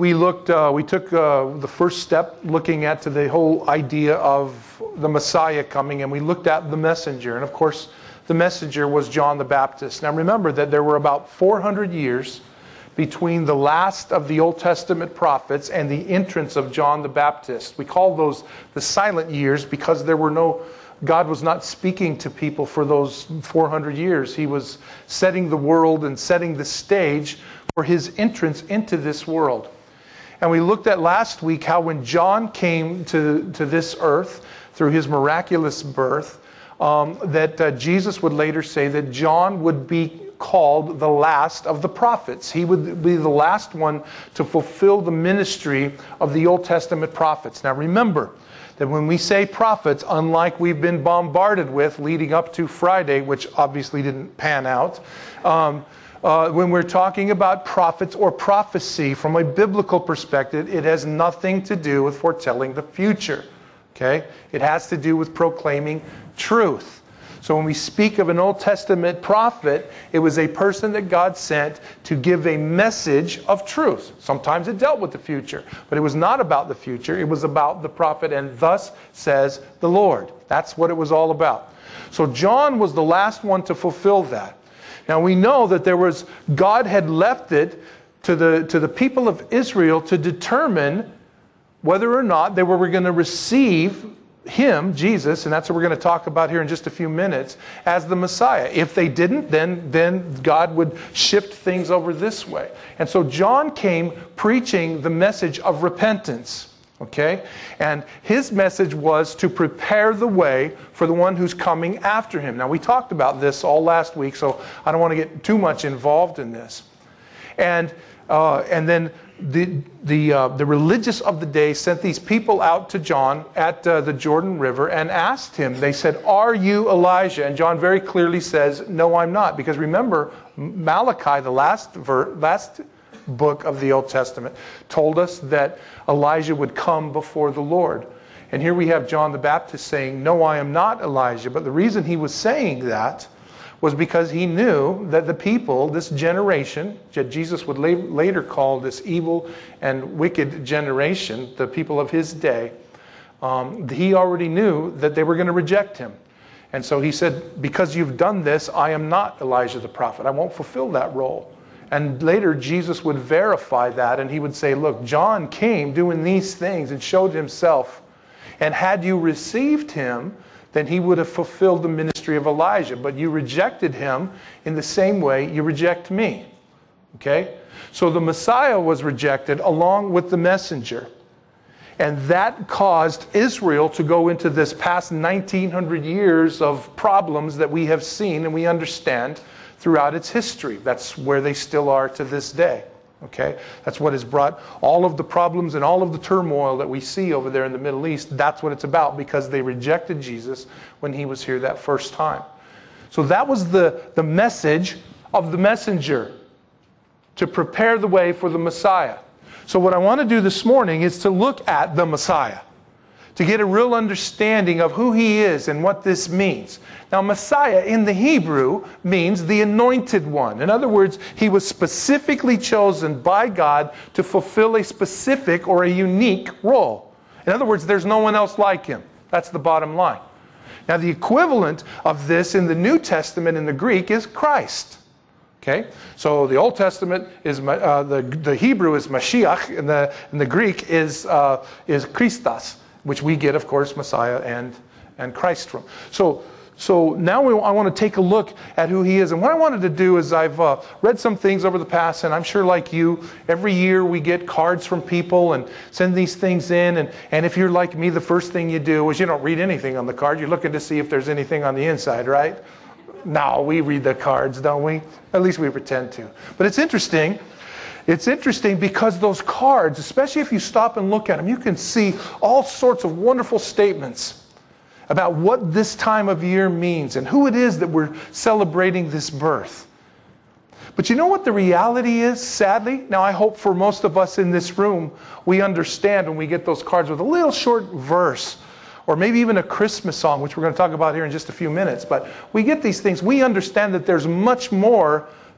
we took the first step looking at the whole idea of the Messiah coming, and we looked at the messenger. And of course, the messenger was John the Baptist. Now remember that there were about 400 years between the last of the Old Testament prophets and the entrance of John the Baptist. We call those the silent years because God was not speaking to people for those 400 years. He was setting the world and setting the stage for his entrance into this world. And we looked at last week how when John came to this earth through his miraculous birth, that Jesus would later say that John would be called the last of the prophets. He would be the last one to fulfill the ministry of the Old Testament prophets. Now remember that when we say prophets, unlike we've been bombarded with leading up to Friday, which obviously didn't pan out, when we're talking about prophets or prophecy from a biblical perspective, it has nothing to do with foretelling the future. Okay? It has to do with proclaiming truth. So when we speak of an Old Testament prophet, it was a person that God sent to give a message of truth. Sometimes it dealt with the future, but it was not about the future. It was about the prophet, and thus says the Lord. That's what it was all about. So John was the last one to fulfill that. Now we know that God had left it to the people of Israel to determine whether or not they were going to receive him, Jesus, and that's what we're going to talk about here in just a few minutes, as the Messiah. If they didn't, then God would shift things over this way. And so John came preaching the message of repentance. Okay? And his message was to prepare the way for the one who's coming after him. Now we talked about this all last week, so I don't want to get too much involved in this. And then the religious of the day sent these people out to John at the Jordan River and asked him, they said, "Are you Elijah?" And John very clearly says, "No, I'm not." Because remember, Malachi, the last book of the Old Testament, told us that Elijah would come before the Lord. And here we have John the Baptist saying, "No, I am not Elijah." But the reason he was saying that was because he knew that the people, this generation, that Jesus would later call this evil and wicked generation, the people of his day, he already knew that they were going to reject him. And so he said, "Because you've done this, I am not Elijah the prophet. I won't fulfill that role." And later Jesus would verify that, and he would say, "Look, John came doing these things and showed himself. And had you received him, then he would have fulfilled the ministry of Elijah. But you rejected him in the same way you reject me." Okay? So the Messiah was rejected along with the messenger. And that caused Israel to go into this past 1900 years of problems that we have seen and we understand throughout its history. That's where they still are to this day. Okay? That's what has brought all of the problems and all of the turmoil that we see over there in the Middle East. That's what it's about, because they rejected Jesus when he was here that first time. So that was the message of the messenger, to prepare the way for the Messiah. So what I want to do this morning is to look at the Messiah, to get a real understanding of who he is and what this means. Now, Messiah in the Hebrew means the anointed one. In other words, he was specifically chosen by God to fulfill a specific or a unique role. In other words, there's no one else like him. That's the bottom line. Now, the equivalent of this in the New Testament in the Greek is Christ. Okay, so the Old Testament is the Hebrew is Mashiach, and the Greek is Christos, which we get, of course, Messiah and Christ from. So now I want to take a look at who he is. And what I wanted to do is I've read some things over the past, and I'm sure like you, every year we get cards from people and send these things in. And if you're like me, the first thing you do is you don't read anything on the card. You're looking to see if there's anything on the inside, right? No, we read the cards, don't we? At least we pretend to. But it's interesting. It's interesting because those cards, especially if you stop and look at them, you can see all sorts of wonderful statements about what this time of year means and who it is that we're celebrating this birth. But you know what the reality is, sadly? Now, I hope for most of us in this room, we understand when we get those cards with a little short verse, or maybe even a Christmas song, which we're going to talk about here in just a few minutes. But we get these things. We understand that there's much more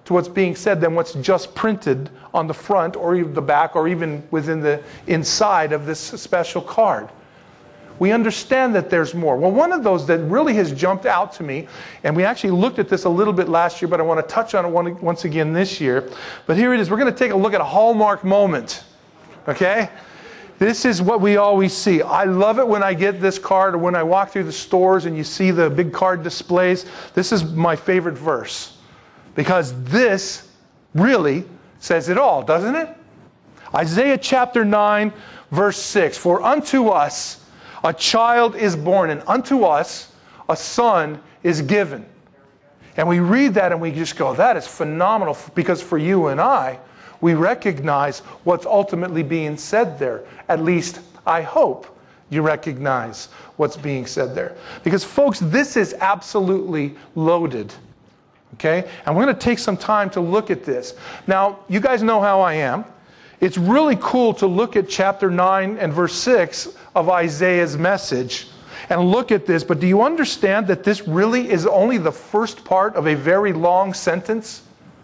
to what's being said than what's just printed on the front or even the back or even within the inside of this special card. We understand that there's more. Well, one of those that really has jumped out to me, and we actually looked at this a little bit last year, but I want to touch on it once again this year. But here it is. We're going to take a look at a hallmark moment. Okay? This is what we always see. I love it when I get this card or when I walk through the stores and you see the big card displays. This is my favorite verse because this really says it all, doesn't it? Isaiah chapter 9, verse 6. For unto us a child is born, and unto us a son is given. And we read that and we just go, that is phenomenal, because for you and I, we recognize what's ultimately being said there. At least, I hope you recognize what's being said there. Because, folks, this is absolutely loaded. Okay? And we're going to take some time to look at this. Now, you guys know how I am. It's really cool to look at chapter 9 and verse 6 of Isaiah's message and look at this. But do you understand that this really is only the first part of a very long sentence?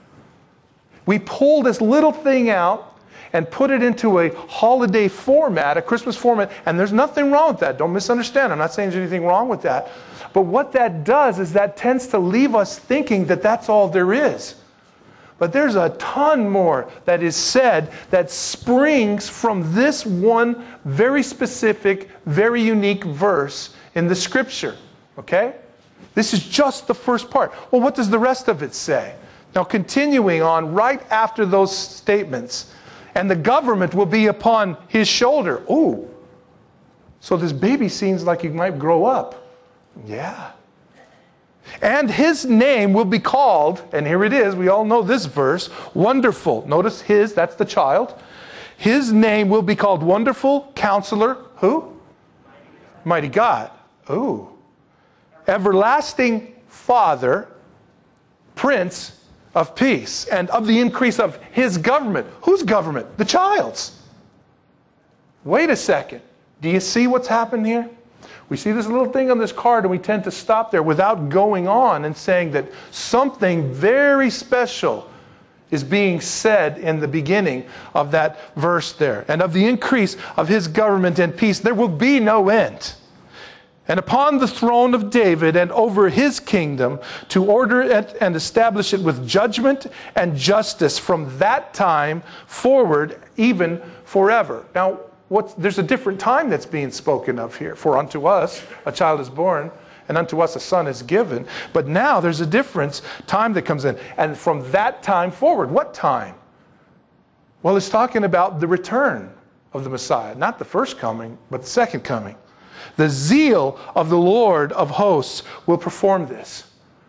We pull this little thing out and put it into a holiday format, a Christmas format, and there's nothing wrong with that. Don't misunderstand. I'm not saying there's anything wrong with that. But what that does is that tends to leave us thinking that that's all there is. But there's a ton more that is said that springs from this one very specific, very unique verse in the Scripture. Okay? This is just the first part. Well, what does the rest of it say? Now, continuing on right after those statements, and the government will be upon his shoulder. Ooh. So this baby seems like he might grow up. Yeah. And his name will be called, and here it is, we all know this verse, Wonderful. Notice his, that's the child. His name will be called Wonderful, Counselor, who? Mighty God. Ooh. Everlasting Father, Prince of Peace, and of the increase of his government. Whose government? The child's. Wait a second. Do you see what's happened here? We see this little thing on this card and we tend to stop there without going on and saying that something very special is being said in the beginning of that verse there. And of the increase of his government and peace, there will be no end. And upon the throne of David and over his kingdom, to order it and establish it with judgment and justice from that time forward, even forever. Now, there's a different time that's being spoken of here. For unto us a child is born, and unto us a son is given. But now there's a difference, time that comes in. And from that time forward, what time? Well, it's talking about the return of the Messiah. Not the first coming, but the second coming. The zeal of the Lord of hosts will perform this.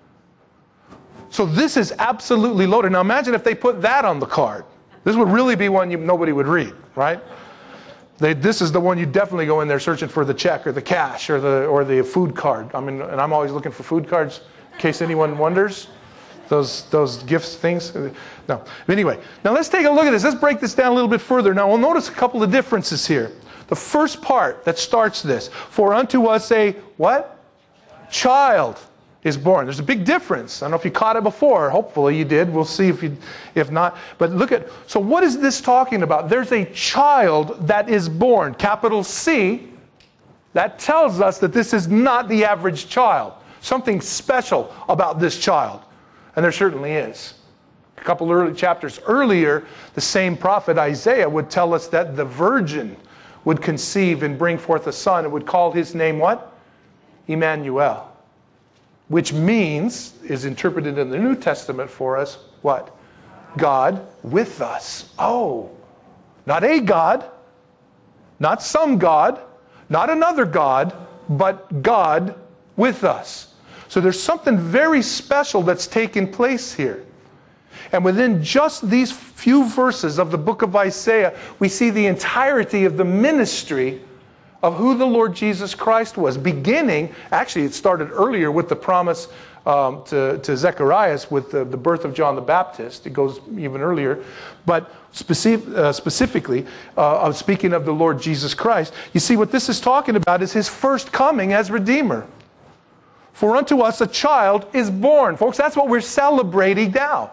So this is absolutely loaded. Now imagine if they put that on the card. This would really be one nobody would read, right? This is the one you definitely go in there searching for the check or the cash or the food card. I mean, and I'm always looking for food cards in case anyone wonders. Those gifts things. No. But anyway, now let's take a look at this. Let's break this down a little bit further. Now we'll notice a couple of differences here. The first part that starts this, for unto us a what? Child is born. There's a big difference. I don't know if you caught it before. Hopefully you did. We'll see if not. But look at, so what is this talking about? There's a child that is born. Capital C. That tells us that this is not the average child. Something special about this child. And there certainly is. A couple early chapters earlier, the same prophet Isaiah would tell us that the virgin would conceive and bring forth a son and would call his name what? Emmanuel. Which means, is interpreted in the New Testament for us, what? God with us. Oh, not a God, not some God, not another God, but God with us. So there's something very special that's taking place here. And within just these few verses of the book of Isaiah, we see the entirety of the ministry of who the Lord Jesus Christ was. Beginning, actually it started earlier with the promise to Zechariah with the birth of John the Baptist. It goes even earlier. But specifically, speaking of the Lord Jesus Christ, you see what this is talking about is his first coming as Redeemer. For unto us a child is born. Folks, that's what we're celebrating now.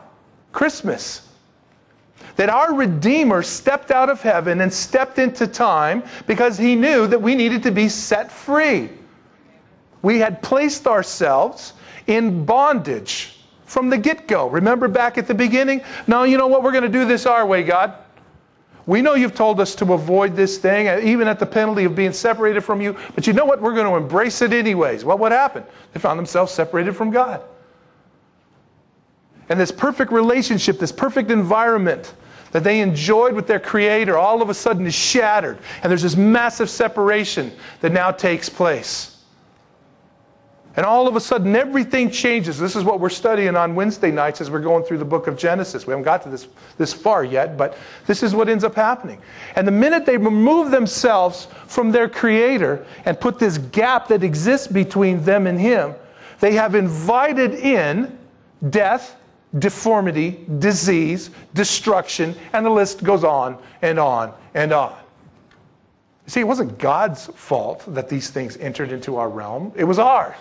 Christmas. That our Redeemer stepped out of heaven and stepped into time because he knew that we needed to be set free. We had placed ourselves in bondage from the get-go. Remember back at the beginning? No, you know what? We're going to do this our way, God. We know you've told us to avoid this thing, even at the penalty of being separated from you. But you know what? We're going to embrace it anyways. Well, what happened? They found themselves separated from God. And this perfect relationship, this perfect environment that they enjoyed with their Creator, all of a sudden is shattered. And there's this massive separation that now takes place. And all of a sudden, everything changes. This is what we're studying on Wednesday nights as we're going through the book of Genesis. We haven't got to this far yet, but this is what ends up happening. And the minute they remove themselves from their Creator and put this gap that exists between them and Him, they have invited in death, deformity, disease, destruction, and the list goes on and on and on. You see, it wasn't God's fault that these things entered into our realm. It was ours.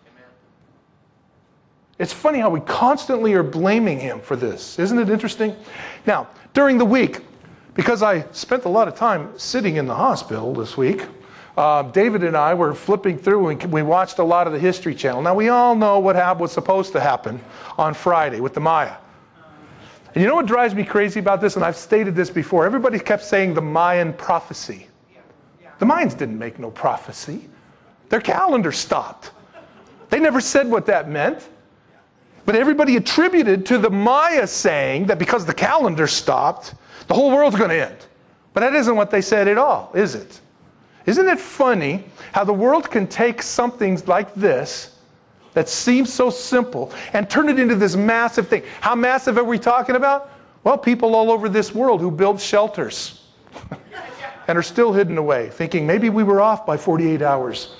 It's funny how we constantly are blaming Him for this. Isn't it interesting? Now, during the week, because I spent a lot of time sitting in the hospital this week, David and I were flipping through and we watched a lot of the History Channel. Now, we all know what was supposed to happen on Friday with the Maya. And you know what drives me crazy about this? And I've stated this before. Everybody kept saying the Mayan prophecy. The Mayans didn't make no prophecy. Their calendar stopped. They never said what that meant. But everybody attributed to the Maya saying that because the calendar stopped, the whole world's going to end. But that isn't what they said at all, is it? Isn't it funny how the world can take something like this that seems so simple and turn it into this massive thing? How massive are we talking about? Well, people all over this world who build shelters and are still hidden away, thinking maybe we were off by 48 hours.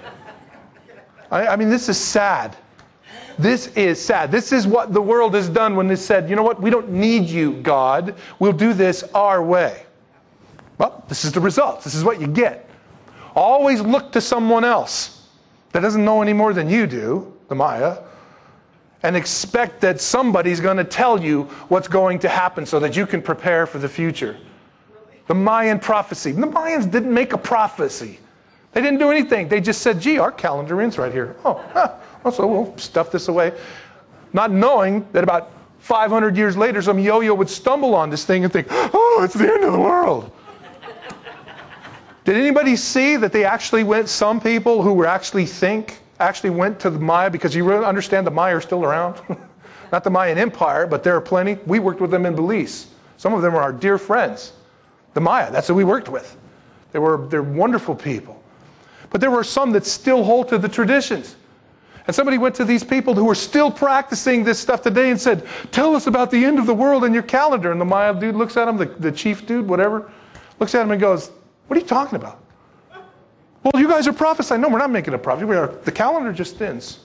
I mean, this is sad. This is sad. This is what the world has done when it said, you know what, we don't need you, God. We'll do this our way. Well, this is the result. This is what you get. Always look to someone else that doesn't know any more than you do, the Maya, and expect that somebody's going to tell you what's going to happen so that you can prepare for the future. The Mayan prophecy. The Mayans didn't make a prophecy. They didn't do anything. They just said, gee, our calendar ends right here. So we'll stuff this away. Not knowing that about 500 years later, some yo-yo would stumble on this thing and think, oh, it's the end of the world. Did anybody see that they actually went, some people who were actually went to the Maya, because you really understand the Maya are still around? Not the Mayan Empire, but there are plenty. We worked with them in Belize. Some of them are our dear friends. The Maya, that's who we worked with. They're wonderful people. But there were some that still hold to the traditions. And somebody went to these people who were still practicing this stuff today and said, tell us about the end of the world in your calendar. And the Maya dude looks at him, the chief dude, whatever, looks at him and goes, what are you talking about? Well, you guys are prophesying. No, we're not making a prophecy. The calendar just ends.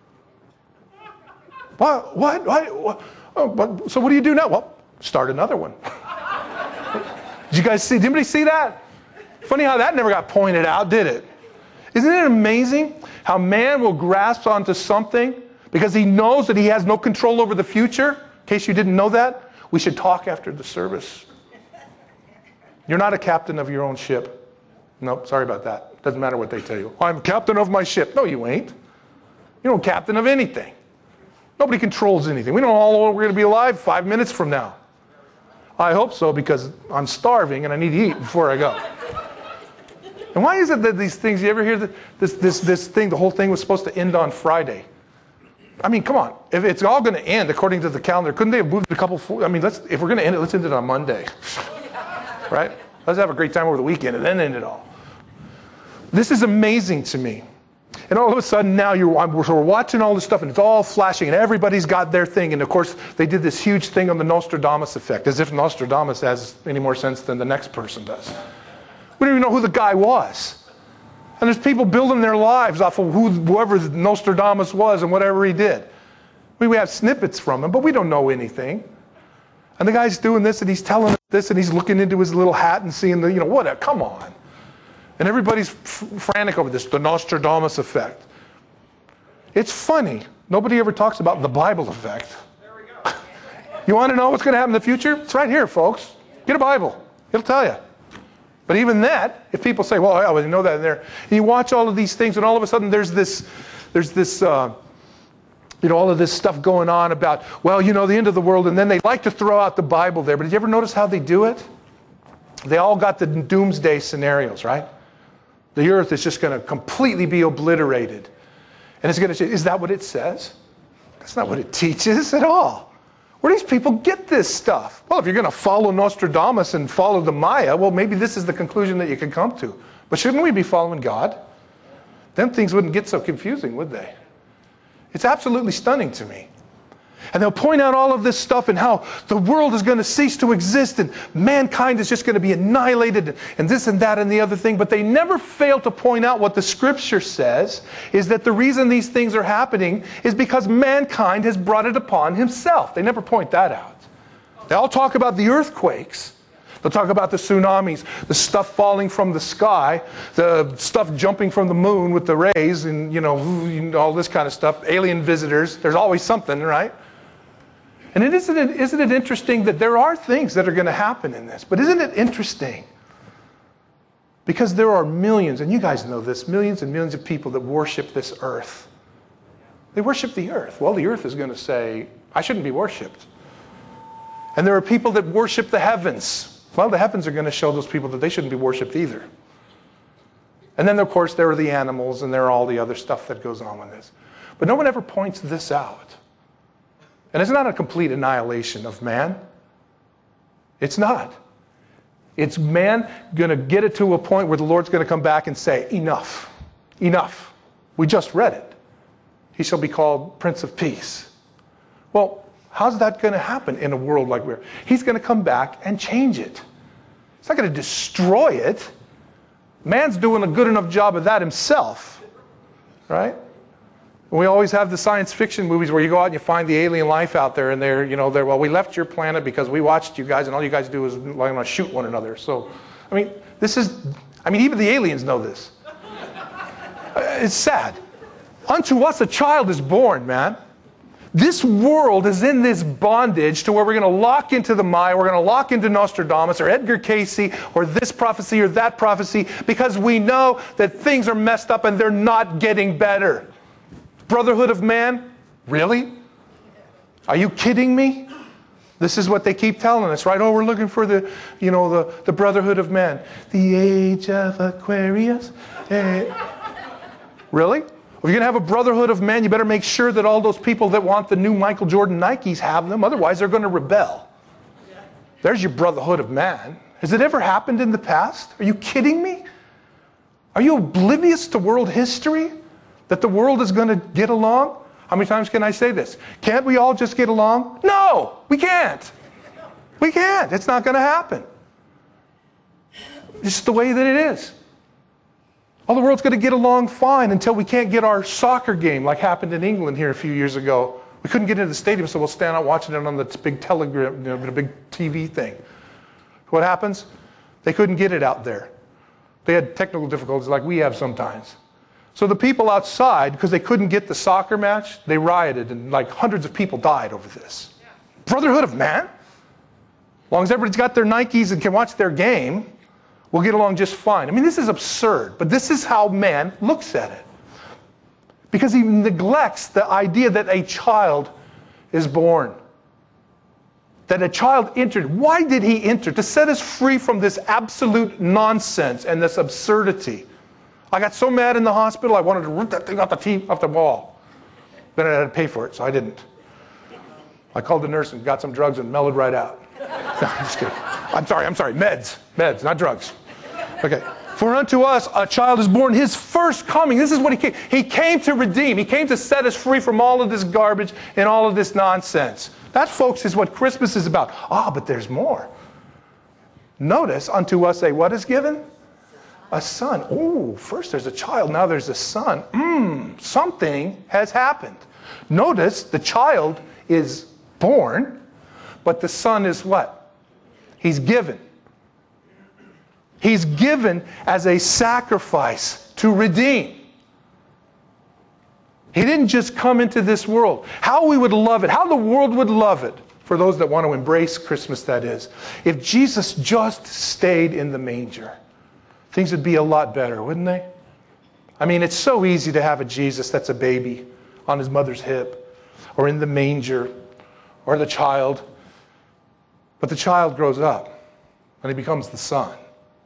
What? So what do you do now? Well, start another one. Did you guys see? Did anybody see that? Funny how that never got pointed out, did it? Isn't it amazing how man will grasp onto something because he knows that he has no control over the future? In case you didn't know that, we should talk after the service. You're not a captain of your own ship. Nope, sorry about that. Doesn't matter what they tell you. I'm captain of my ship. No, you ain't. You're no captain of anything. Nobody controls anything. We don't know how long we're going to be alive 5 minutes from now. I hope so, because I'm starving and I need to eat before I go. And why is it that these things, you ever hear this thing, the whole thing was supposed to end on Friday? I mean, come on. If it's all going to end according to the calendar, couldn't they have moved a couple, if we're going to end it, let's end it on Monday. Right? Let's have a great time over the weekend and then end it all. This is amazing to me. And all of a sudden now we're watching all this stuff and it's all flashing and everybody's got their thing. And of course, they did this huge thing on the Nostradamus effect, as if Nostradamus has any more sense than the next person does. We don't even know who the guy was. And there's people building their lives off of whoever Nostradamus was and whatever he did. We have snippets from him, but we don't know anything. And the guy's doing this and he's telling us this and he's looking into his little hat and seeing come on. And everybody's frantic over this, the Nostradamus effect. It's funny. Nobody ever talks about the Bible effect. There we go. You want to know what's going to happen in the future? It's right here, folks. Get a Bible. It'll tell you. But even that, if people say, well, yeah, well, you know that in there. And you watch all of these things, and all of a sudden there's this, all of this stuff going on about, well, the end of the world, and then they like to throw out the Bible there. But did you ever notice how they do it? They all got the doomsday scenarios, right? The earth is just going to completely be obliterated. And it's going to say, is that what it says? That's not what it teaches at all. Where do these people get this stuff? Well, if you're going to follow Nostradamus and follow the Maya, well, maybe this is the conclusion that you can come to. But shouldn't we be following God? Then things wouldn't get so confusing, would they? It's absolutely stunning to me. And they'll point out all of this stuff and how the world is going to cease to exist and mankind is just going to be annihilated and this and that and the other thing. But they never fail to point out what the Scripture says is that the reason these things are happening is because mankind has brought it upon himself. They never point that out. They all talk about the earthquakes. They'll talk about the tsunamis, the stuff falling from the sky, the stuff jumping from the moon with the rays and, all this kind of stuff, alien visitors. There's always something, right? And isn't it interesting that there are things that are going to happen in this? But isn't it interesting? Because there are millions, and you guys know this, millions and millions of people that worship this earth. They worship the earth. Well, the earth is going to say, I shouldn't be worshipped. And there are people that worship the heavens. Well, the heavens are going to show those people that they shouldn't be worshipped either. And then, of course, there are the animals, and there are all the other stuff that goes on with this. But no one ever points this out. And it's not a complete annihilation of man. It's not. It's man going to get it to a point where the Lord's going to come back and say, enough, enough. We just read it. He shall be called Prince of Peace. Well, how's that going to happen in a world like we're? He's going to come back and change it. He's not going to destroy it. Man's doing a good enough job of that himself, right? We always have the science fiction movies where you go out and you find the alien life out there, and they're, well, we left your planet because we watched you guys, and all you guys do is shoot one another. So, even the aliens know this. It's sad. Unto us a child is born, man. This world is in this bondage to where we're going to lock into the Maya, we're going to lock into Nostradamus or Edgar Cayce or this prophecy or that prophecy because we know that things are messed up and they're not getting better. Brotherhood of man? Really? Are you kidding me? This is what they keep telling us, right? Oh, we're looking for the brotherhood of man. The age of Aquarius. Really? If you're going to have a brotherhood of man, you better make sure that all those people that want the new Michael Jordan Nikes have them. Otherwise, they're going to rebel. There's your brotherhood of man. Has it ever happened in the past? Are you kidding me? Are you oblivious to world history? That the world is going to get along? How many times can I say this? Can't we all just get along? No, we can't. We can't. It's not going to happen. It's the way that it is. All the world's going to get along fine until we can't get our soccer game like happened in England here a few years ago. We couldn't get into the stadium, so we'll stand out watching it on the big telegram, the big TV thing. What happens? They couldn't get it out there. They had technical difficulties like we have sometimes. So the people outside, because they couldn't get the soccer match, they rioted and hundreds of people died over this. Yeah. Brotherhood of man? As long as everybody's got their Nikes and can watch their game, we'll get along just fine. This is absurd, but this is how man looks at it. Because he neglects the idea that a child is born. That a child entered. Why did he enter? To set us free from this absolute nonsense and this absurdity. I got so mad in the hospital, I wanted to rip that thing off the wall. Then I had to pay for it, so I didn't. I called the nurse and got some drugs and mellowed right out. No, I'm just kidding. I'm sorry. Meds, not drugs. Okay. For unto us a child is born, his first coming. This is what he came. He came to redeem. He came to set us free from all of this garbage and all of this nonsense. That, folks, is what Christmas is about. But there's more. Notice, unto us a what is given? A son. Oh, first there's a child, now there's a son. Something has happened. Notice the child is born, but the son is what? He's given. He's given as a sacrifice to redeem. He didn't just come into this world. How we would love it, how the world would love it For those that want to embrace Christmas, that is. If Jesus just stayed in the manger, things would be a lot better, wouldn't they? I mean, it's so easy to have a Jesus that's a baby on his mother's hip, or in the manger, or the child. But the child grows up, and he becomes the son.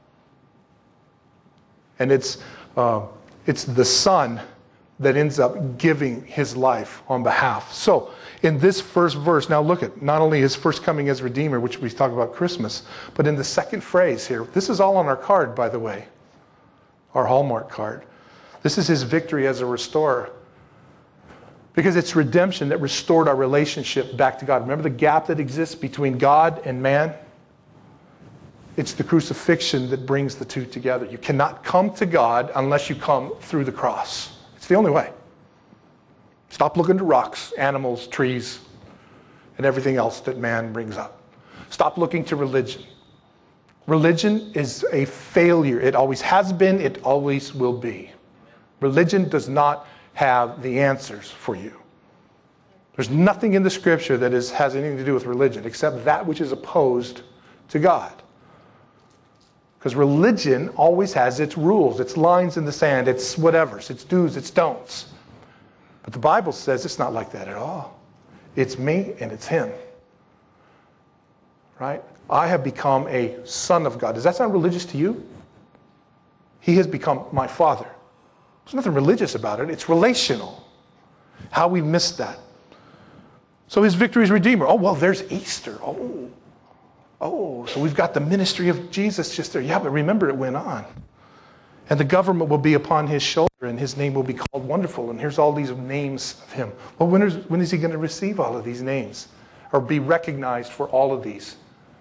And it's the son that ends up giving his life on behalf. So, in this first verse, now look at not only his first coming as Redeemer, which we talk about Christmas, but in the second phrase here, this is all on our card, by the way, our Hallmark card. This is his victory as a restorer. Because it's redemption that restored our relationship back to God. Remember the gap that exists between God and man? It's the crucifixion that brings the two together. You cannot come to God unless you come through the cross. It's the only way. Stop looking to rocks, animals, trees, and everything else that man brings up. Stop looking to religion. Religion is a failure. It always has been, it always will be. Religion does not have the answers for you. There's nothing in the scripture that has anything to do with religion except that which is opposed to God. Because religion always has its rules, its lines in the sand, its whatevers, its do's, its don'ts. But the Bible says it's not like that at all. It's me and it's him. Right? I have become a son of God. Does that sound religious to you? He has become my father. There's nothing religious about it. It's relational. How we missed that. So his victory is Redeemer. Oh, well, there's Easter. Oh, so we've got the ministry of Jesus just there. Yeah, but remember it went on. And the government will be upon his shoulder, and his name will be called Wonderful. And here's all these names of him. Well, when is he going to receive all of these names? Or be recognized for all of these?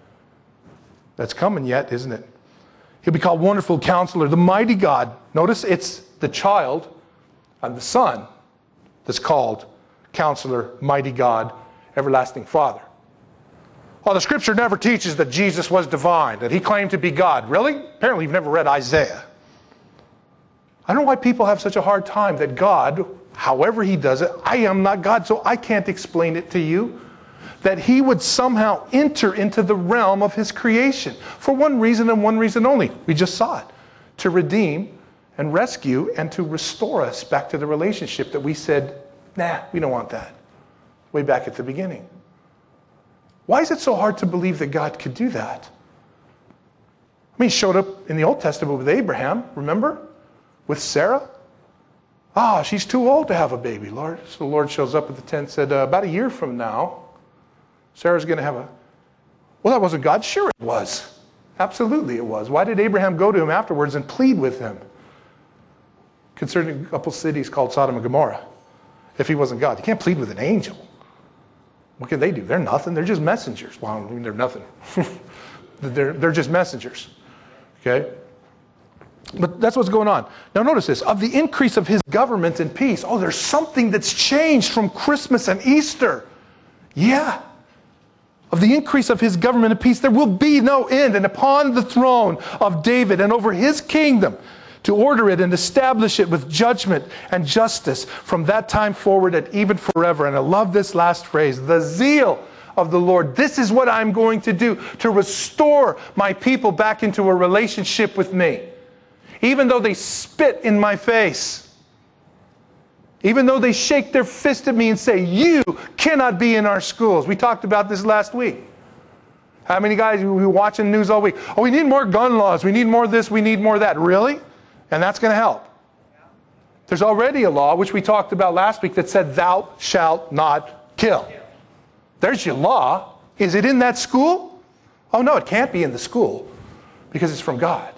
That's coming yet, isn't it? He'll be called Wonderful Counselor, the Mighty God. Notice it's the child and the son that's called Counselor, Mighty God, Everlasting Father. Well, the scripture never teaches that Jesus was divine, that he claimed to be God. Really? Apparently you've never read Isaiah. I don't know why people have such a hard time that God, however he does it, I am not God, so I can't explain it to you. That he would somehow enter into the realm of his creation for one reason and one reason only. We just saw it. To redeem and rescue and to restore us back to the relationship that we said, nah, we don't want that. Way back at the beginning. Why is it so hard to believe that God could do that? I mean, he showed up in the Old Testament with Abraham, remember? With Sarah. She's too old to have a baby, Lord. So the Lord shows up at the tent and said, about a year from now, Sarah's going to have a... Well, that wasn't God. Sure it was. Absolutely it was. Why did Abraham go to him afterwards and plead with him concerning a couple cities called Sodom and Gomorrah? If he wasn't God. You can't plead with an angel. What can they do? They're nothing. They're just messengers. Well, I mean, they're nothing. they're just messengers. Okay? But that's what's going on. Now notice this. Of the increase of his government and peace. Oh, there's something that's changed from Christmas and Easter. Yeah. Of the increase of his government and peace, there will be no end. And upon the throne of David and over his kingdom, to order it and establish it with judgment and justice from that time forward and even forever. And I love this last phrase, the zeal of the Lord. This is what I'm going to do to restore my people back into a relationship with me. Even though they spit in my face. Even though they shake their fist at me and say, you cannot be in our schools. We talked about this last week. How many guys who were watching the news all week? Oh, we need more gun laws. We need more this. We need more that. Really? And that's going to help. There's already a law, which we talked about last week, that said, thou shalt not kill. There's your law. Is it in that school? Oh, no, it can't be in the school because it's from God.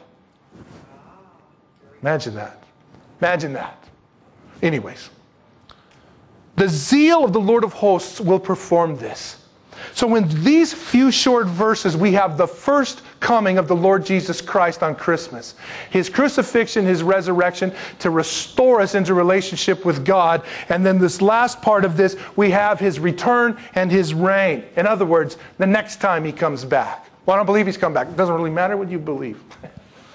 Imagine that. Imagine that. Anyways, the zeal of the Lord of hosts will perform this. So in these few short verses, we have the first coming of the Lord Jesus Christ on Christmas. His crucifixion, his resurrection, to restore us into relationship with God. And then this last part of this, we have his return and his reign. In other words, the next time he comes back. Well, I don't believe he's come back. It doesn't really matter what you believe.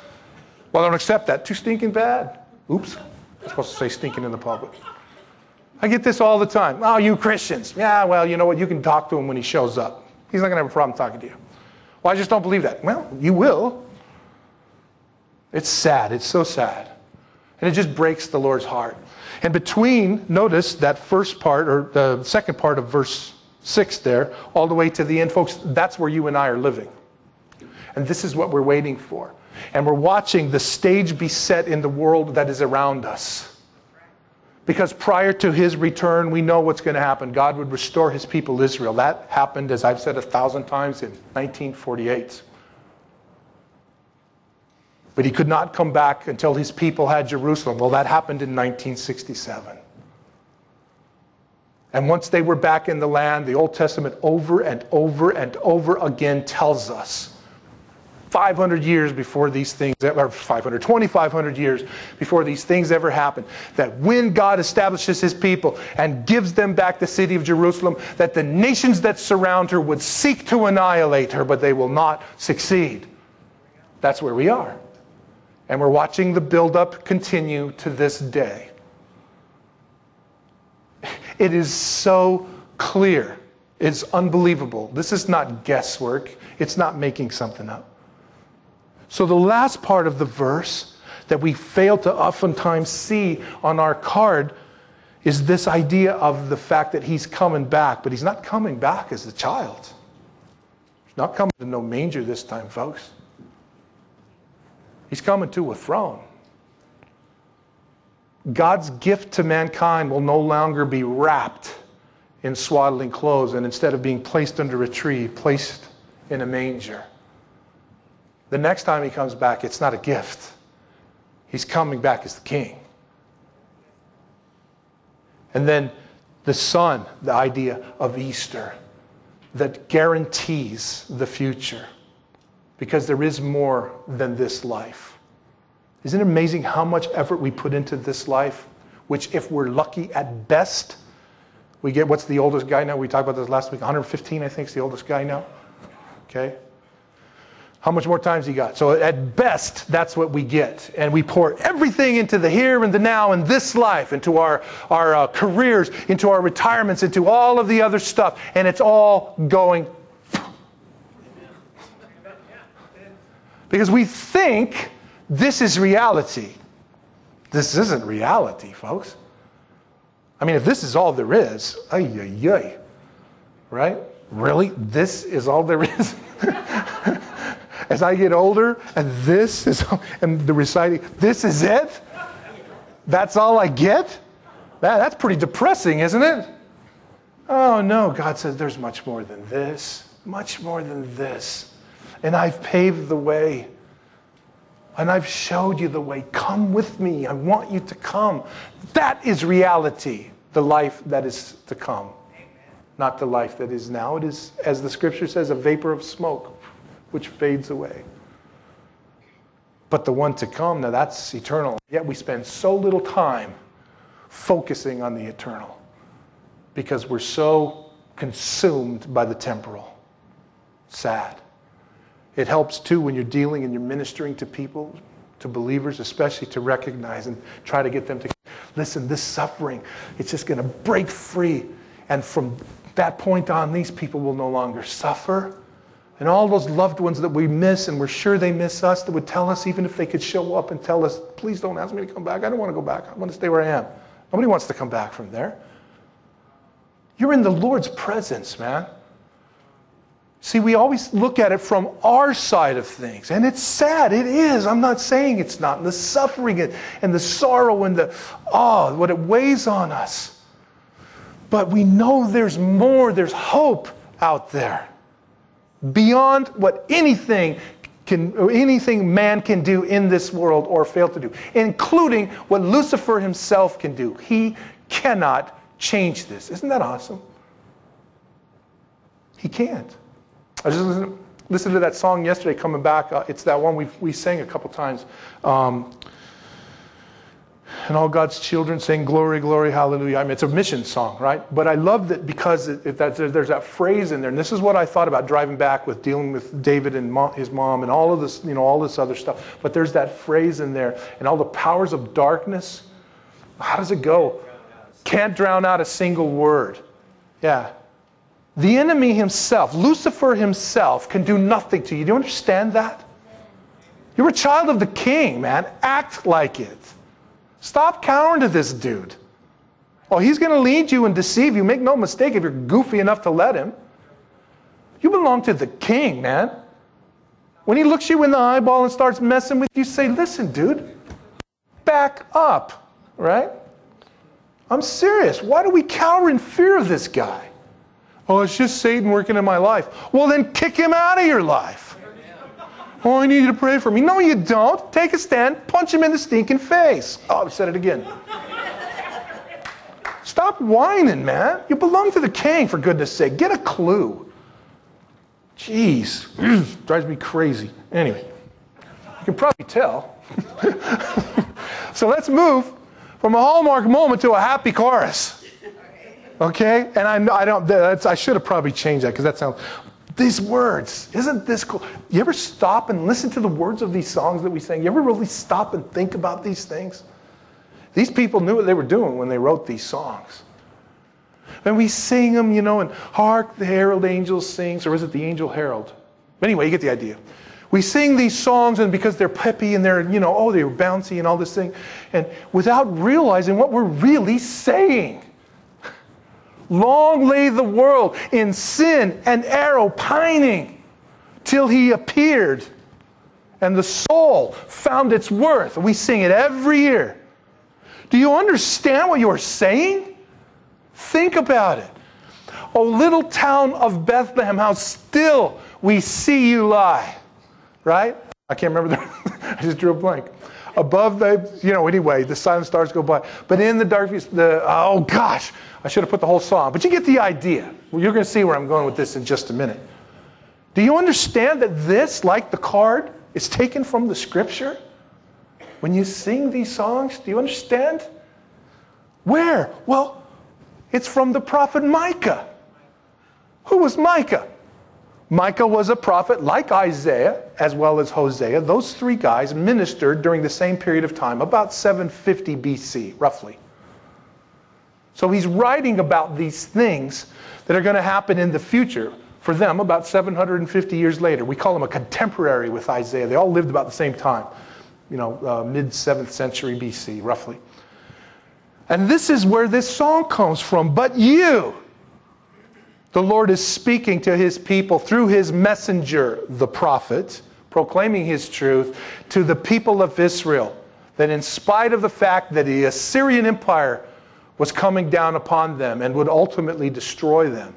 Well, I don't accept that. Too stinking bad. Oops. I'm supposed to say stinking in the public. I get this all the time. Oh, you Christians. Yeah, well, you know what? You can talk to him when he shows up. He's not going to have a problem talking to you. Well, I just don't believe that. Well, you will. It's sad. It's so sad. And it just breaks the Lord's heart. And between, notice that first part, or the second part of verse 6 there, all the way to the end, folks, that's where you and I are living. And this is what we're waiting for. And we're watching the stage be set in the world that is around us. Because prior to his return, we know what's going to happen. God would restore his people Israel. That happened, as I've said 1,000 times, in 1948. But he could not come back until his people had Jerusalem. Well, that happened in 1967. And once they were back in the land, the Old Testament over and over and over again tells us 500 years before these things, or 2,500 years before these things ever happened, that when God establishes his people and gives them back the city of Jerusalem, that the nations that surround her would seek to annihilate her, but they will not succeed. That's where we are. And we're watching the buildup continue to this day. It is so clear. It's unbelievable. This is not guesswork. It's not making something up. So the last part of the verse that we fail to oftentimes see on our card is this idea of the fact that he's coming back. But he's not coming back as a child. He's not coming to no manger this time, folks. He's coming to a throne. God's gift to mankind will no longer be wrapped in swaddling clothes, and instead of being placed under a tree, placed in a manger. The next time he comes back, it's not a gift. He's coming back as the king. And then the Son, the idea of Easter, that guarantees the future. Because there is more than this life. Isn't it amazing how much effort we put into this life, which if we're lucky at best, we get, what's the oldest guy now? We talked about this last week. 115, I think, is the oldest guy now. Okay? How much more time's he got? So at best, that's what we get. And we pour everything into the here and the now and this life, into our careers, into our retirements, into all of the other stuff. And it's all going. Because we think this is reality. This isn't reality, folks. I mean, if this is all there is, right? Really? This is all there is? As I get older, and this is, and the reciting, this is it? That's all I get? That's pretty depressing, isn't it? Oh no, God says there's much more than this. Much more than this. And I've paved the way. And I've showed you the way. Come with me. I want you to come. That is reality. The life that is to come. Not the life that is now. It is, as the scripture says, a vapor of smoke, which fades away. But the one to come, now that's eternal. Yet we spend so little time focusing on the eternal. Because we're so consumed by the temporal. Sad. It helps too when you're dealing and you're ministering to people, to believers, especially to recognize and try to get them to listen, this suffering, it's just going to break free. And from that point on, these people will no longer suffer. And all those loved ones that we miss, and we're sure they miss us, that would tell us, even if they could show up and tell us, please don't ask me to come back. I don't want to go back. I want to stay where I am. Nobody wants to come back from there. You're in the Lord's presence, man. See, we always look at it from our side of things. And it's sad. It is. I'm not saying it's not. And the suffering and the sorrow and what it weighs on us. But we know there's more. There's hope out there. Beyond what anything man can do in this world or fail to do. Including what Lucifer himself can do. He cannot change this. Isn't that awesome? He can't. I just listened to that song yesterday coming back. It's that one we sang a couple times. And all God's children sing glory, glory, hallelujah. I mean, it's a mission song, right? But I love that because there's that phrase in there. And this is what I thought about driving back with dealing with David and his mom and all of this, all this other stuff. But there's that phrase in there. And all the powers of darkness. How does it go? Can't drown out a single word. Yeah. The enemy himself, Lucifer himself, can do nothing to you. Do you understand that? You're a child of the King, man. Act like it. Stop cowering to this dude. Oh, he's going to lead you and deceive you. Make no mistake if you're goofy enough to let him. You belong to the King, man. When he looks you in the eyeball and starts messing with you, say, listen, dude, back up, right? I'm serious. Why do we cower in fear of this guy? Oh, it's just Satan working in my life. Well, then kick him out of your life. Oh, I need you to pray for me. No, you don't. Take a stand, punch him in the stinking face. Oh, I said it again. Stop whining, man. You belong to the King, for goodness sake. Get a clue. Jeez. Drives me crazy. Anyway, you can probably tell. So let's move from a Hallmark moment to a happy chorus. Okay? And I should have probably changed that because that sounds... These words, isn't this cool? You ever stop and listen to the words of these songs that we sing? You ever really stop and think about these things? These people knew what they were doing when they wrote these songs. And we sing them, you know, and hark the herald angels sings, or is it the angel herald? Anyway, you get the idea. We sing these songs and because they're peppy and they're, you know, oh, they're bouncy and all this thing, and without realizing what we're really saying. Long lay the world in sin and error pining till he appeared and the soul found its worth. We sing it every year. Do you understand what you're saying? Think about it. O little town of Bethlehem, how still we see you lie. Right? I can't remember I just drew a blank. Above the, you know, anyway, the silent stars go by. But in the darkness, oh gosh, I should have put the whole song. But you get the idea. Well, you're going to see where I'm going with this in just a minute. Do you understand that this, like the card, is taken from the Scripture? When you sing these songs, do you understand? Where? Well, it's from the prophet Micah. Who was Micah? Micah was a prophet like Isaiah as well as Hosea. Those three guys ministered during the same period of time, about 750 BC, roughly. So he's writing about these things that are going to happen in the future for them about 750 years later. We call him a contemporary with Isaiah. They all lived about the same time, you know, mid-7th century BC, roughly. And this is where this song comes from. But you... The Lord is speaking to his people through his messenger, the prophet, proclaiming his truth to the people of Israel, that in spite of the fact that the Assyrian Empire was coming down upon them and would ultimately destroy them,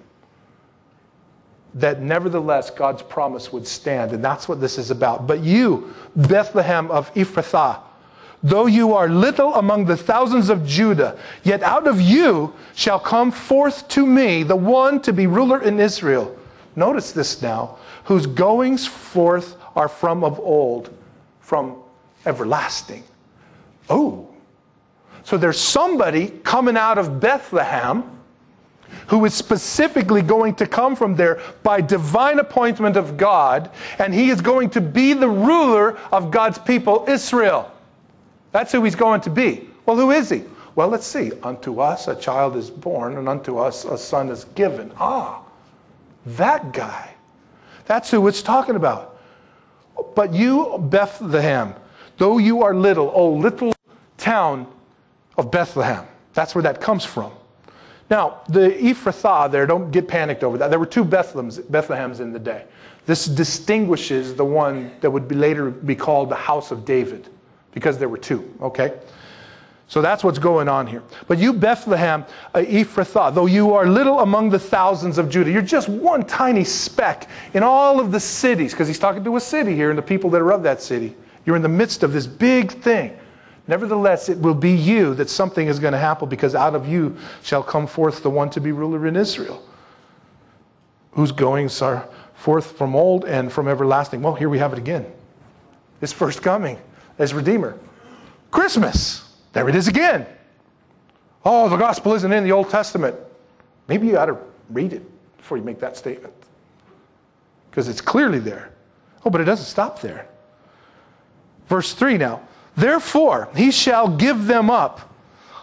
that nevertheless God's promise would stand. And that's what this is about. But you, Bethlehem of Ephrathah, though you are little among the thousands of Judah, yet out of you shall come forth to me the one to be ruler in Israel. Notice this now, whose goings forth are from of old, from everlasting. Oh, so there's somebody coming out of Bethlehem who is specifically going to come from there by divine appointment of God, and he is going to be the ruler of God's people, Israel. That's who he's going to be. Well, who is he? Well, let's see. Unto us a child is born, and unto us a son is given. Ah, that guy. That's who it's talking about. But you, Bethlehem, though you are little, O little town of Bethlehem. That's where that comes from. Now, the Ephrathah there, don't get panicked over that. There were two Bethlehems in the day. This distinguishes the one that would later be called the house of David, because there were two, okay? So that's what's going on here. But you, Bethlehem, Ephrathah, though you are little among the thousands of Judah, you're just one tiny speck in all of the cities, because he's talking to a city here and the people that are of that city. You're in the midst of this big thing. Nevertheless, it will be you that something is going to happen, because out of you shall come forth the one to be ruler in Israel, whose goings are forth from old and from everlasting. Well, here we have it again. His first coming as Redeemer. Christmas. There it is again. Oh, the gospel isn't in the Old Testament. Maybe you ought to read it before you make that statement, because it's clearly there. Oh, but it doesn't stop there. Verse 3 now. Therefore, he shall give them up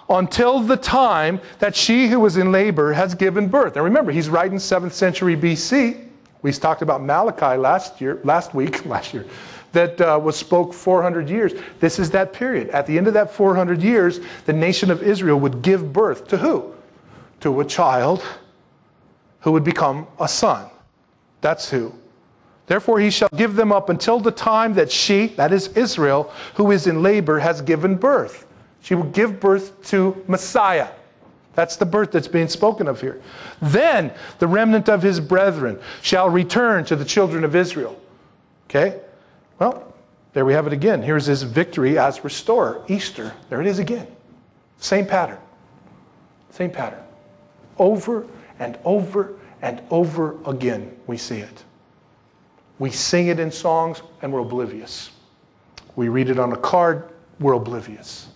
until the time that she who was in labor has given birth. Now remember, he's writing 7th century BC. We talked about Malachi last year, that was spoke 400 years. This is that period. At the end of that 400 years, the nation of Israel would give birth to who? To a child who would become a son. That's who. Therefore he shall give them up until the time that she, that is Israel, who is in labor, has given birth. She will give birth to Messiah. That's the birth that's being spoken of here. Then the remnant of his brethren shall return to the children of Israel. Okay? Well, there we have it again. Here's his victory as restorer. Easter. There it is again. Same pattern. Same pattern. Over and over and over again we see it. We sing it in songs and we're oblivious. We read it on a card, we're oblivious.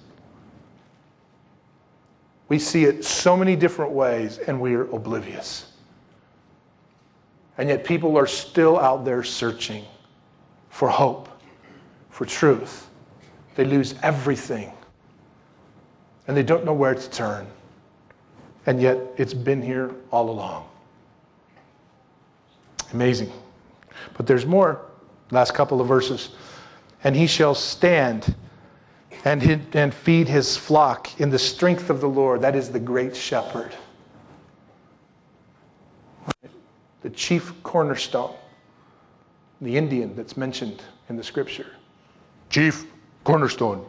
We see it so many different ways and we're oblivious. And yet people are still out there searching for hope, for truth. They lose everything. And they don't know where to turn. And yet it's been here all along. Amazing. But there's more. Last couple of verses. And he shall stand and feed his flock in the strength of the Lord. That is the great shepherd. The chief cornerstone. The Indian that's mentioned in the scripture. Chief cornerstone.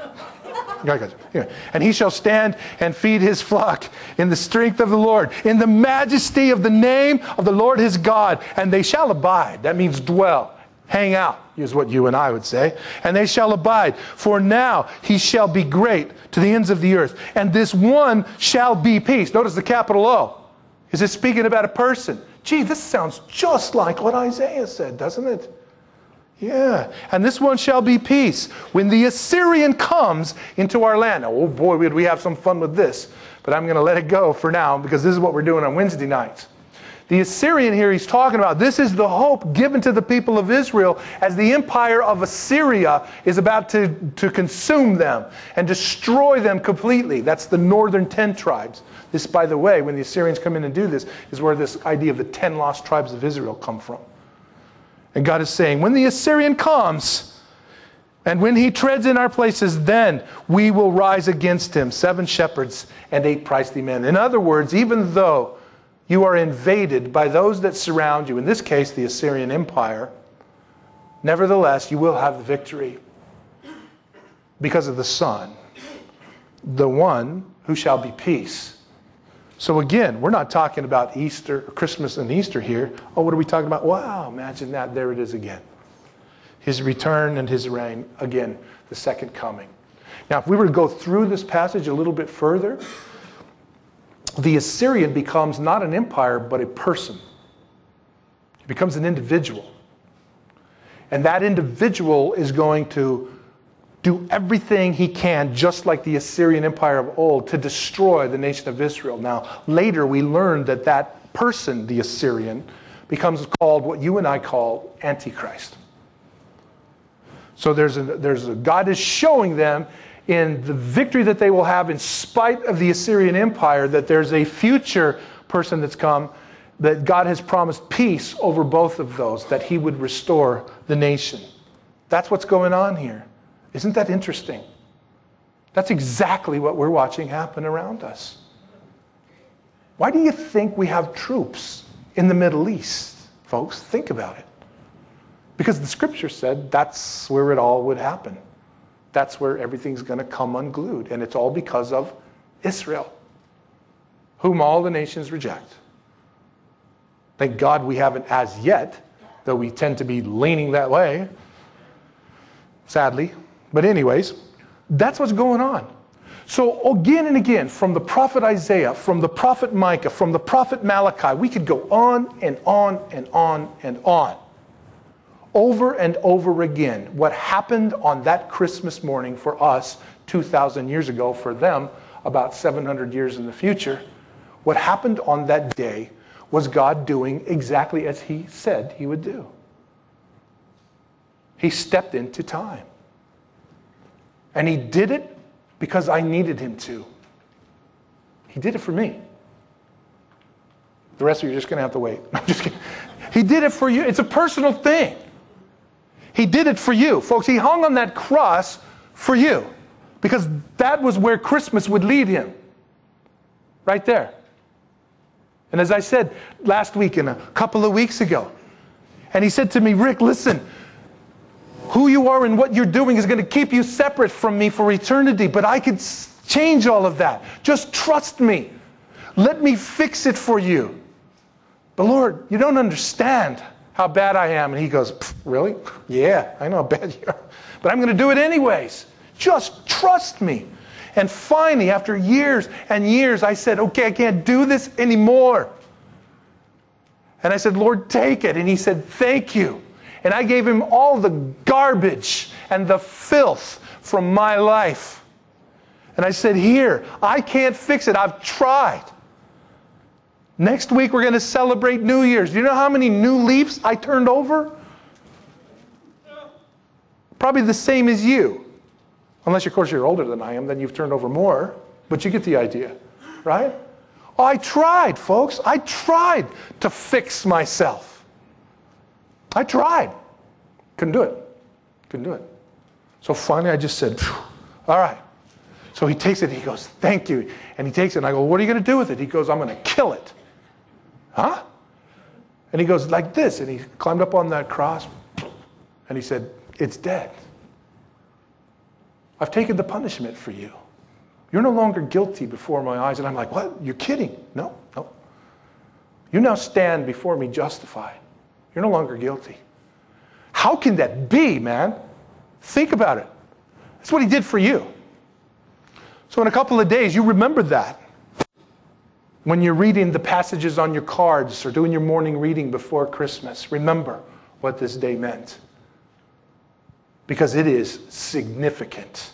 And he shall stand and feed his flock in the strength of the Lord, in the majesty of the name of the Lord his God. And they shall abide. That means dwell. Hang out is what you and I would say. And they shall abide. For now he shall be great to the ends of the earth. And this one shall be peace. Notice the capital O. Is it speaking about a person? Gee, this sounds just like what Isaiah said, doesn't it? Yeah. And this one shall be peace when the Assyrian comes into our land. Now, oh boy, would we have some fun with this. But I'm going to let it go for now because this is what we're doing on Wednesday nights. The Assyrian here he's talking about, this is the hope given to the people of Israel as the empire of Assyria is about to consume them and destroy them completely. That's the northern 10 tribes. This, by the way, when the Assyrians come in and do this, is where this idea of the 10 lost tribes of Israel come from. And God is saying, when the Assyrian comes, and when he treads in our places, then we will rise against him. 7 shepherds and 8 priestly men. In other words, even though you are invaded by those that surround you, in this case, the Assyrian Empire, nevertheless, you will have the victory because of the Son, the one who shall be peace. So again, we're not talking about Easter, Christmas and Easter here. Oh, what are we talking about? Wow, imagine that. There it is again. His return and his reign. Again, the second coming. Now, if we were to go through this passage a little bit further, the Assyrian becomes not an empire, but a person. He becomes an individual. And that individual is going to do everything he can, just like the Assyrian Empire of old, to destroy the nation of Israel. Now, later we learned that that person, the Assyrian, becomes called what you and I call Antichrist. So God is showing them in the victory that they will have in spite of the Assyrian Empire, that there's a future person that's come, that God has promised peace over both of those, that he would restore the nation. That's what's going on here. Isn't that interesting? That's exactly what we're watching happen around us. Why do you think we have troops in the Middle East, folks? Think about it. Because the scripture said that's where it all would happen. That's where everything's going to come unglued. And it's all because of Israel, whom all the nations reject. Thank God we haven't as yet, though we tend to be leaning that way, sadly. But anyways, that's what's going on. So again and again, from the prophet Isaiah, from the prophet Micah, from the prophet Malachi, we could go on and on and on and on. Over and over again, what happened on that Christmas morning for us 2,000 years ago, for them about 700 years in the future, what happened on that day was God doing exactly as he said he would do. He stepped into time. And he did it because I needed him to. He did it for me. The rest of you are just going to have to wait. I'm just kidding. He did it for you. It's a personal thing. He did it for you. Folks, he hung on that cross for you. Because that was where Christmas would lead him. Right there. And as I said last week and a couple of weeks ago, and he said to me, Rick, listen, who you are and what you're doing is going to keep you separate from me for eternity, but I could change all of that. Just trust me. Let me fix it for you. But Lord, you don't understand how bad I am. And he goes, really? Yeah, I know how bad you are. But I'm going to do it anyways. Just trust me. And finally, after years and years, I said, okay, I can't do this anymore. And I said, Lord, take it. And he said, thank you. And I gave him all the garbage and the filth from my life. And I said, here, I can't fix it. I've tried. Next week, we're going to celebrate New Year's. Do you know how many new leaves I turned over? Probably the same as you. Unless, of course, you're older than I am, then you've turned over more. But you get the idea, right? Oh, I tried, folks. I tried to fix myself. I tried. Couldn't do it. Couldn't do it. So finally, I just said, all right. So he takes it. He goes, thank you. And he takes it. And I go, what are you going to do with it? He goes, I'm going to kill it. Huh? And he goes like this. And he climbed up on that cross. And he said, it's dead. I've taken the punishment for you. You're no longer guilty before my eyes. And I'm like, what? You're kidding. No, no. You now stand before me justified. You're no longer guilty. How can that be, man? Think about it. That's what he did for you. So in a couple of days, you remember that. When you're reading the passages on your cards or doing your morning reading before Christmas, remember what this day meant. Because it is significant.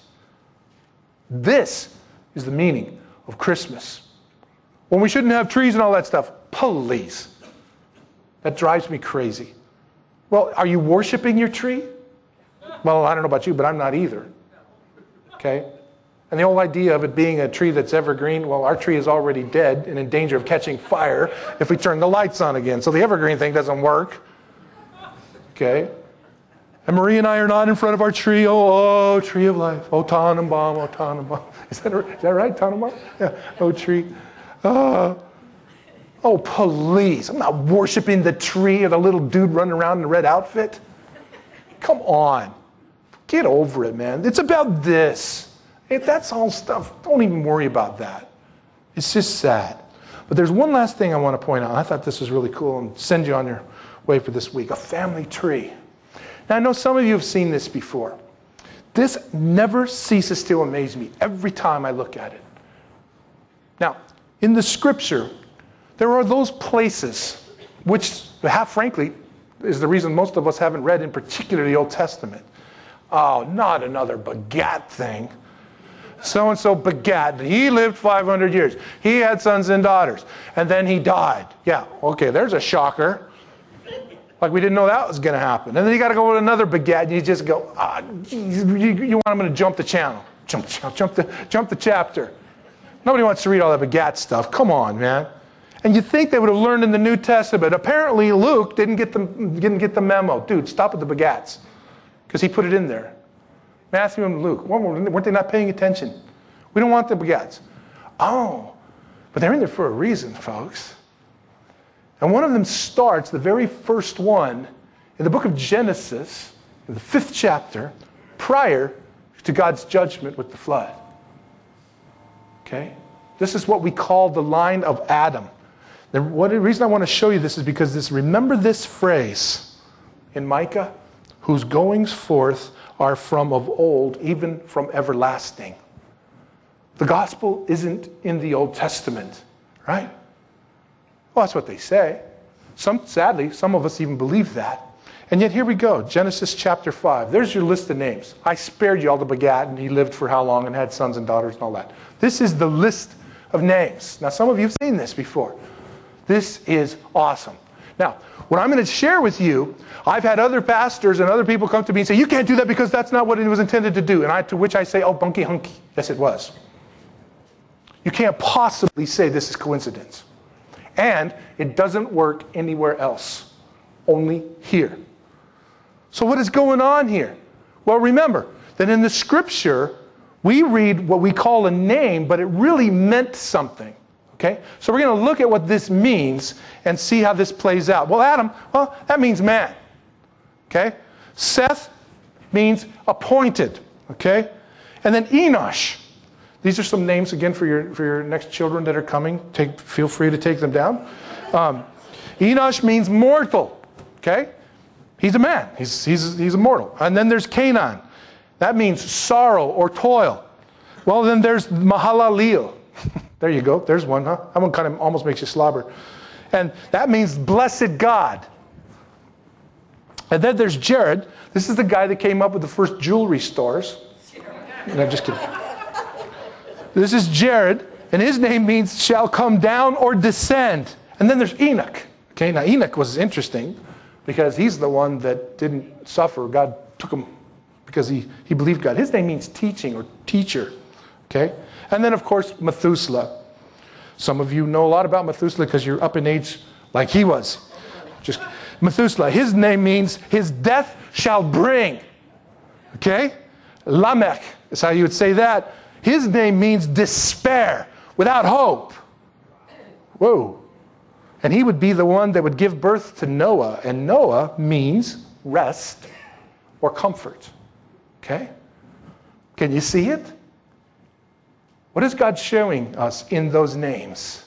This is the meaning of Christmas. When we shouldn't have trees and all that stuff, please. That drives me crazy. Well, are you worshiping your tree? Well, I don't know about you, but I'm not either. Okay? And the whole idea of it being a tree that's evergreen, well, our tree is already dead and in danger of catching fire if we turn the lights on again. So the evergreen thing doesn't work. Okay? And Marie and I are not in front of our tree. Oh, tree of life. Oh, Tannenbaum, oh, Tannenbaum. Is that right, Tannenbaum? Yeah. Oh, tree. Oh, please. I'm not worshiping the tree or the little dude running around in a red outfit. Come on. Get over it, man. It's about this. That's all stuff. Don't even worry about that. It's just sad. But there's one last thing I want to point out. I thought this was really cool and send you on your way for this week. A family tree. Now, I know some of you have seen this before. This never ceases to amaze me every time I look at it. Now, in the scripture, there are those places which, frankly, is the reason most of us haven't read, in particular, the Old Testament. Oh, not another begat thing. So-and-so begat. He lived 500 years. He had sons and daughters. And then he died. Yeah, okay, there's a shocker. Like we didn't know that was going to happen. And then you got to go with another begat, and you just go, you want him to jump the channel. Jump the chapter. Nobody wants to read all that begat stuff. Come on, man. And you think they would have learned in the New Testament. Apparently Luke didn't get the memo. Dude, stop with the begats. Because he put it in there. Matthew and Luke, weren't they not paying attention? We don't want the begats. Oh, but they're in there for a reason, folks. And one of them starts, the very first one, in the book of Genesis, in the 5th chapter, prior to God's judgment with the flood. Okay? This is what we call the line of Adam. The reason I want to show you this is because remember this phrase in Micah? Whose goings forth are from of old, even from everlasting. The gospel isn't in the Old Testament, right? Well, that's what they say. Sadly, some of us even believe that. And yet here we go, Genesis chapter 5. There's your list of names. I spared you all the begat, and he lived for how long and had sons and daughters and all that. This is the list of names. Now, some of you have seen this before. This is awesome. Now, what I'm going to share with you, I've had other pastors and other people come to me and say, you can't do that because that's not what it was intended to do. And to which I say, oh, bunky hunky. Yes, it was. You can't possibly say this is coincidence. And it doesn't work anywhere else, only here. So what is going on here? Well, remember that in the scripture, we read what we call a name, but it really meant something. Okay? So we're going to look at what this means and see how this plays out. Well, Adam, well, that means man. Okay? Seth means appointed. Okay? And then Enosh. These are some names, again, for your next children that are coming. Feel free to take them down. Enosh means mortal. Okay? He's a man. He's immortal. And then there's Canaan. That means sorrow or toil. Well, then there's Mahalaleel. There you go. There's one, huh? That one kind of almost makes you slobber. And that means blessed God. And then there's Jared. This is the guy that came up with the first jewelry stores. No, just kidding. This is Jared, and his name means shall come down or descend. And then there's Enoch. Okay, now Enoch was interesting because he's the one that didn't suffer. God took him because he believed God. His name means teaching or teacher. Okay? And then, of course, Methuselah. Some of you know a lot about Methuselah because you're up in age like he was. Just Methuselah. His name means his death shall bring. Okay? Lamech is how you would say that. His name means despair, without hope. Whoa. And he would be the one that would give birth to Noah. And Noah means rest or comfort. Okay? Can you see it? What is God showing us in those names?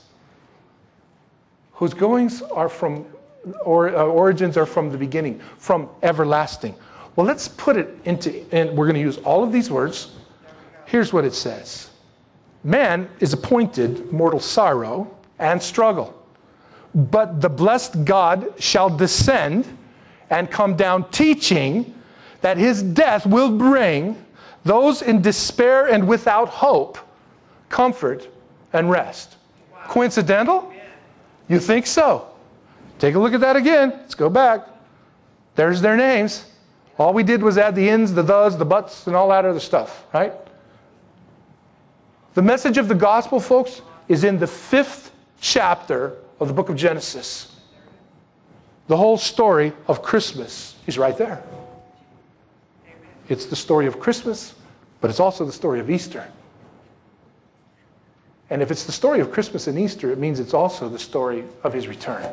Whose goings are from, origins are from the beginning, from everlasting. Well, let's put it into, and we're going to use all of these words. Here's what it says. Man is appointed mortal sorrow and struggle. But the blessed God shall descend and come down teaching that his death will bring those in despair and without hope comfort and rest. Wow. Coincidental? You think so? Take a look at that again. Let's go back. There's their names. All we did was add the ins, the thes, the buts, and all that other stuff, right? The message of the gospel, folks, is in the 5th chapter of the book of Genesis. The whole story of Christmas is right there. It's the story of Christmas, but it's also the story of Easter. And if it's the story of Christmas and Easter, it means it's also the story of his return.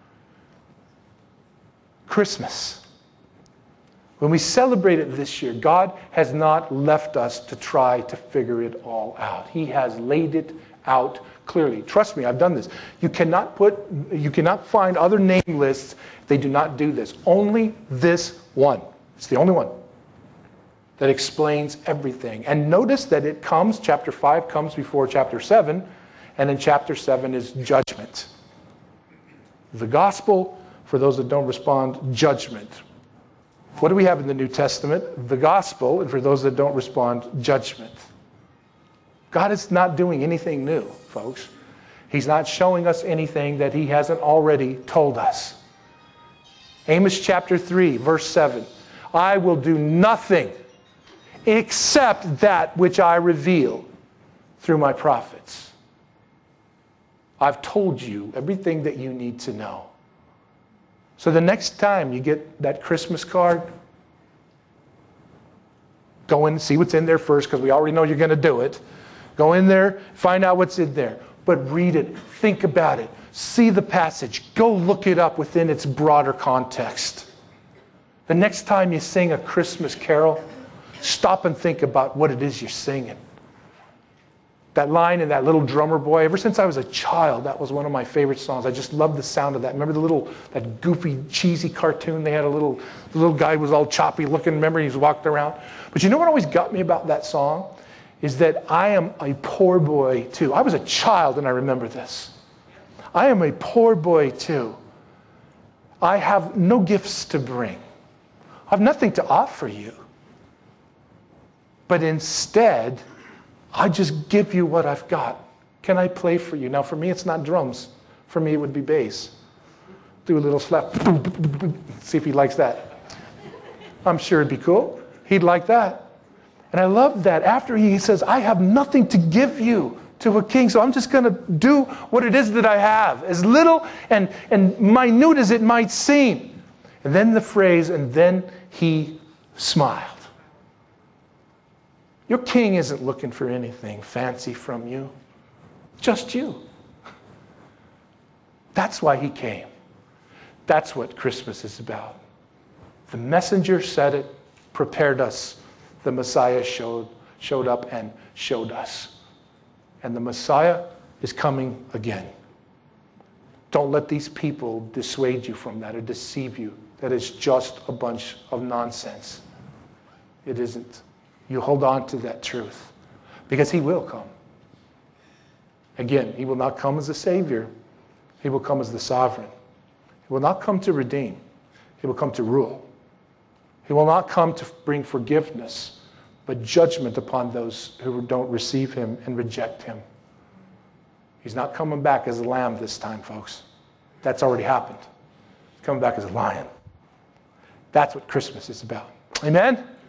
Christmas. When we celebrate it this year, God has not left us to try to figure it all out. He has laid it out clearly. Trust me, I've done this. You cannot find other name lists. They do not do this. Only this one. It's the only one that explains everything. And notice that it comes, chapter 5 comes before chapter 7, and in chapter 7 is judgment. The gospel, for those that don't respond, judgment. What do we have in the New Testament? The gospel, and for those that don't respond, judgment. God is not doing anything new, folks. He's not showing us anything that he hasn't already told us. Amos chapter 3, verse 7. I will do nothing except that which I reveal through my prophets. I've told you everything that you need to know. So the next time you get that Christmas card, go in and see what's in there first, because we already know you're going to do it. Go in there, find out what's in there. But read it, think about it, see the passage, go look it up within its broader context. The next time you sing a Christmas carol, stop and think about what it is you're singing. That line in That Little Drummer Boy, ever since I was a child, that was one of my favorite songs. I just loved the sound of that. Remember that goofy, cheesy cartoon? They had the little guy was all choppy looking, remember he was walked around? But you know what always got me about that song? Is that I am a poor boy too. I was a child and I remember this. I am a poor boy too. I have no gifts to bring. I have nothing to offer you. But instead, I just give you what I've got. Can I play for you? Now, for me, it's not drums. For me, it would be bass. Do a little slap. See if he likes that. I'm sure it'd be cool. He'd like that. And I love that. After he says, I have nothing to give you to a king, so I'm just going to do what it is that I have, as little and minute as it might seem. And then the phrase, and then he smiled. Your king isn't looking for anything fancy from you, just you. That's why he came. That's what Christmas is about. The messenger said it, prepared us. The Messiah showed up and showed us. And the Messiah is coming again. Don't let these people dissuade you from that or deceive you. That is just a bunch of nonsense. It isn't. You hold on to that truth because he will come. Again, he will not come as a savior. He will come as the sovereign. He will not come to redeem. He will come to rule. He will not come to bring forgiveness, but judgment upon those who don't receive him and reject him. He's not coming back as a lamb this time, folks. That's already happened. He's coming back as a lion. That's what Christmas is about. Amen?